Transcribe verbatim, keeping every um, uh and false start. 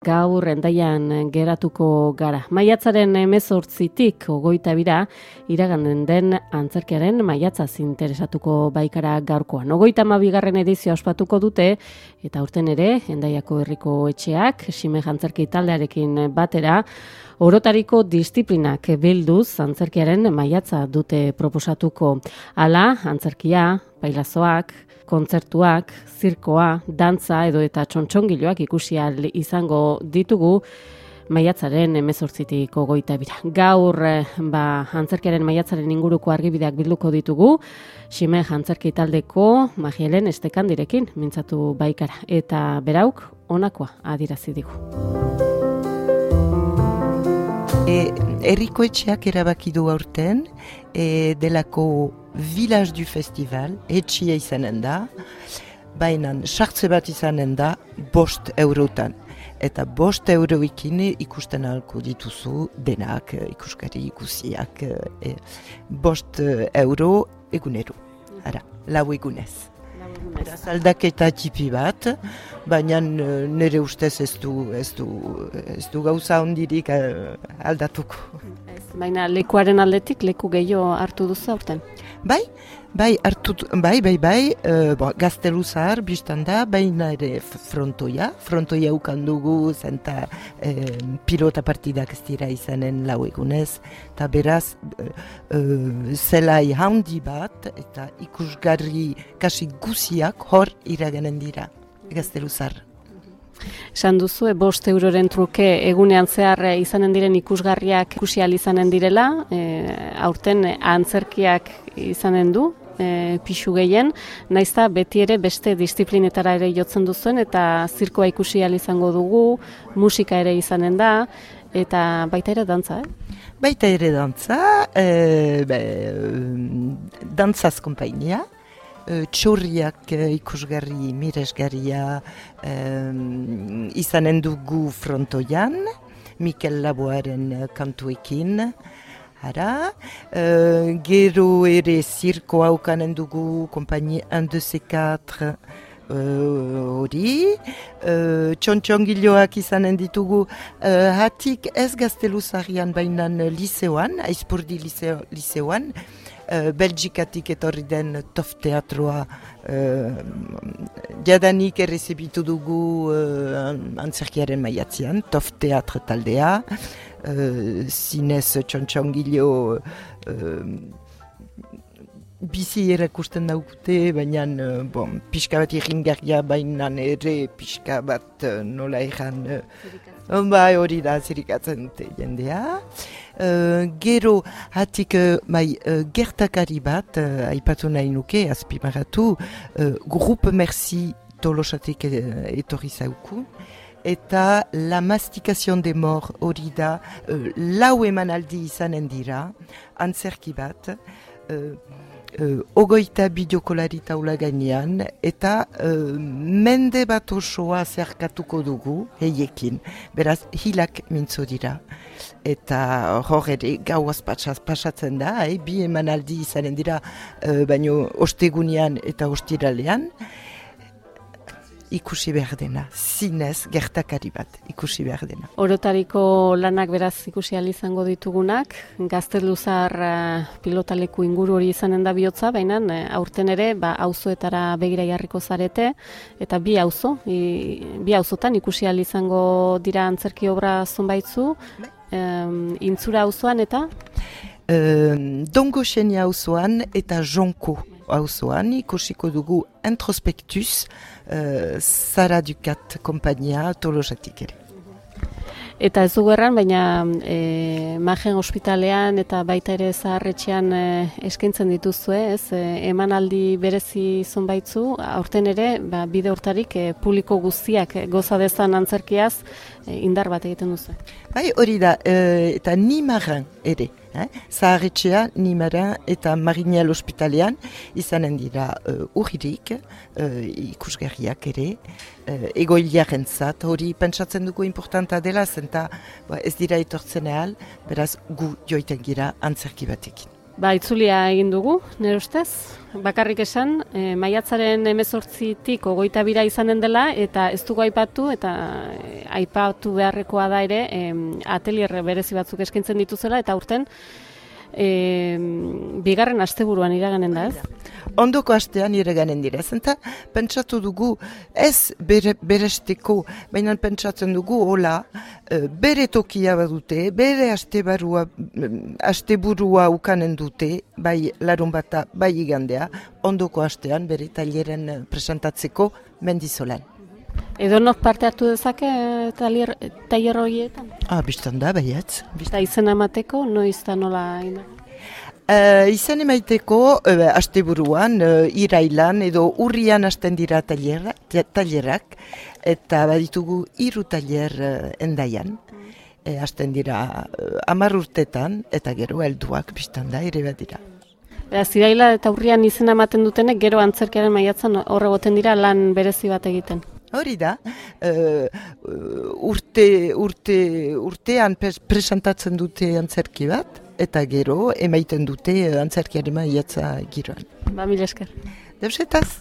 Gaur Hendaian geratuko gara. Maiatzaren hemezortzitik hogeita bira iraganen den antzerkiaren maiatzaz interesatuko baikara gaurkoan. Hogeita hamabigarren edizioa ospatuko dute eta aurten ere Hendaiako herriko etxeak Xime antzerki taldearekin batera orotariko disiplinak bilduz antzerkiaren maiatza dute proposatuko. Hala, antzerkia, bailazoak, kontzertuak, zirkoa, dantza edo eta txontxongiloak ikusi ahal izango ditugu maiatzaren hemezortzitik hogeita bira. Gaur ba, antzerkiaren maiatzaren inguruko argibideak bilduko ditugu, Xime antzerki taldeko Magielen Estekandirekin mintzatu baikara. Eta berauk honakoa adierazi digu. E, Herriko etxeak erabaki du aurten, e, delako Village du Festival, etxia izanen da, baina sartze bat izanen da bost eurotan. Eta bost euroekin ikusten ahalko dituzu denak, ikuskari ikusiak, e, bost euro egunero, ara, lau egunez. Beraz aldaketa tipi bat, baina nire ustez ez du, ez du, ez du gauza hondirik aldatuko. Baina lekuaren aldetik leku gehiago hartu duzu aurten? Bai, bai, hartu, bai, bai, bai, uh, bon, Gaztelu zahar biztan da, baina ere frontoia, frontoia ukan dugu, zenta eh, pilota partidak ez dira izanen lau egunez, eta beraz, uh, uh, zelai handi bat, eta ikusgarri kasi guziak hor iraganen dira, Gaztelu zahar. Esan duzu, e, bost euroren truke egunean zehar izanen diren ikusgarriak ikusi ahal izanen direla, e, aurten antzerkiak izanen du, e, pixu gehien, naizta beti ere beste disiplinetara ere jotzen duzuen, eta zirkoa ikusi ahal izango dugu, musika ere izanen da, eta baita ere dantza, eh? Baita ere dantza, e, be, dantzaz kompainia, txorriak ikusgarri, miresgarria um, izanen dugu frontoian, Mikel Laboaren kantuekin. Ara, uh, gero ere zirko haukanen dugu, kompainia un, deux, quatre hori, uh, txontxongiloak izanen ditugu, uh, hatik ez Gazteluzarrian bainan liseoan, Aizpurdi liseo, liseoan, Uh, Belgikatik etorri den Tof Teatroa uh, jadanik errezibitu dugu uh, antzerkiaren maiatzean, Tof Teatro taldea, uh, zinez txontxongilo uh, bizi erakusten daukute, baina uh, bon, pixka bat irringarria bainan ere pixka bat uh, nola egan uh, bai hori da zirikatzen dute jendea. Uh, gero hatik uh, bai, uh, gertakari bat, uh, aipatu nahi nuke, azpimarratu, uh, Grupe Merci Tolosatik uh, etorri zauku, eta La Masticación de Mor hori da, uh, lau emanaldi izanen dira, antzerki bat, uh, Uh, ogoita bideokolari taula gainean, eta uh, mende bat osoa zerkatuko dugu, heiekin. Beraz, hilak mintzo dira. Eta hor ere, gauaz pasatzen da, eh? Bi emanaldi izanen dira, uh, baino ostegunean eta ostiralean, ikusi behar dena, zinez gertakari bat, ikusi behar dena. Orotariko lanak beraz ikusi ahal izango ditugunak, Gazteluzar uh, pilotaleku inguru hori izanen da bihotza, baina uh, aurten ere ba, auzoetara begira jarriko zarete, eta bi auzo, i, bi auzotan ikusi ahal izango dira antzerki obra zonbaitzu, um, Intzura auzoan eta? Um, Dongo Xenia auzoan eta Jonko auzoan ikusiko dugu Introspectus, uh, Sara Ducat kompainia Tolosatik ere. Eta ez dugu erran, baina e, Magen ospitalean eta baita ere zaharretxean e, eskaintzen dituzue, ez? E, emanaldi berezi zonbaitzu, aurten ere, ba, bide hortarik e, publiko guztiak e, goza dezan antzerkiaz e, indar bat egiten duzu. Bai, hori da, e, eta ni Magen ere. Eh? Zaharretxea, Nimarin eta Marignal ospitalean izanen dira uh, urririk, uh, ikusgarriak ere, uh, egoiliaren zat, hori pentsatzen dugu importanta dela, zenta ba, ez dira etortzen ahal, beraz gu joiten gira antzerki batekin. Ba, itzulia egin dugu, nire ustez. Bakarrik esan, e, maiatzaren hemezortzitik hogeita bira izanen dela, eta ez dugu aipatu, eta e, aipatu beharrekoa da ere, e, atelier berezi batzuk eskaintzen dituzela, eta urten, e, bigarren asteburuan iraganen da, ez? Ondoko astean iraganen dira, zenta pentsatu dugu ez bere, beresteko, baina pentsatzen dugu hola, bere tokia badute, bere astebarua, asteburua ukanen dute, bai larun bata, bai igandea, ondoko astean bere taileren presentatzeko Mendizolan. Edo nok parte hartu dezake tailer, tailer horietan? Ah, biztan da, baietz. Eta izena emateko, noiz da nola ina? Uh, izan emaiteko, uh, asteburuan, uh, irailan edo urrian hasten dira tailera, tailerak, eta baditugu hiru tailer uh, endaian. E, hasten dira uh, hamar urtetan, eta gero helduak biztan da, ere bat dira. Beraz, iraila eta urrian izena ematen dutenek, gero antzerkiaren maiatzan horre goten dira lan berezi bat egiten. Hori da, uh, urte, urte, urtean presentatzen dute antzerki bat, eta gero emaiten dute antzerkiaren maiatza giroan. Ba, mila esker. Deusetaz.